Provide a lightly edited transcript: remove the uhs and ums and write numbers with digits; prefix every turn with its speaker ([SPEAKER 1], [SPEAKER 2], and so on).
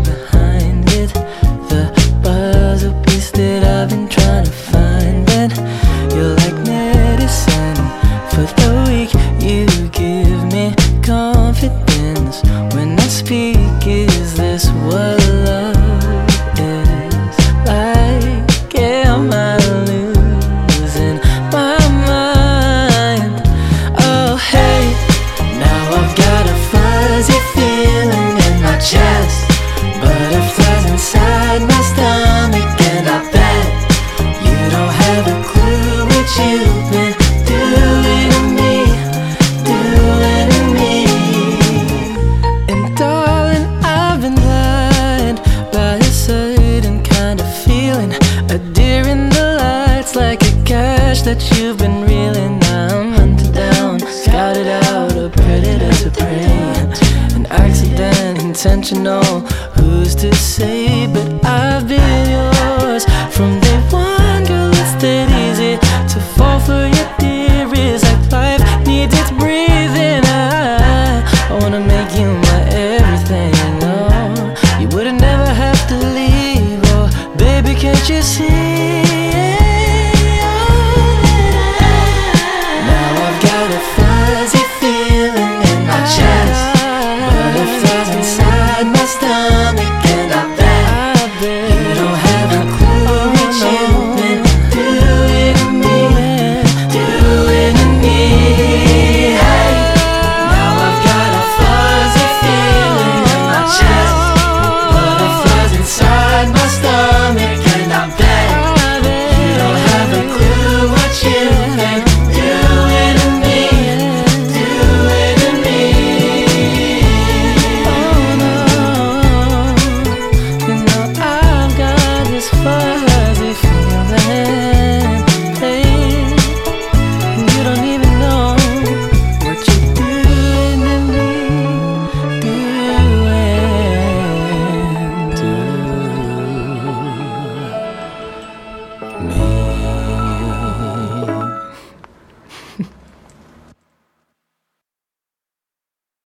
[SPEAKER 1] behind it. The puzzle piece that I've been trying to find. And you're like medicine for the weak. You give me confidence when I speak. Is this what love is like? Am I losing my mind? Oh hey, now I've got a fuzzy feeling in my chest, butterflies inside my stomach, and I bet you don't have a clue what you've been doing to me, doing to me. And darling, I've been blinded by a certain kind of feeling, a deer in the lights, like a cache that you've been reeling. I'm hunted down, scouted out, a predator to prey, an accident, intentional, who's to say? But I've been your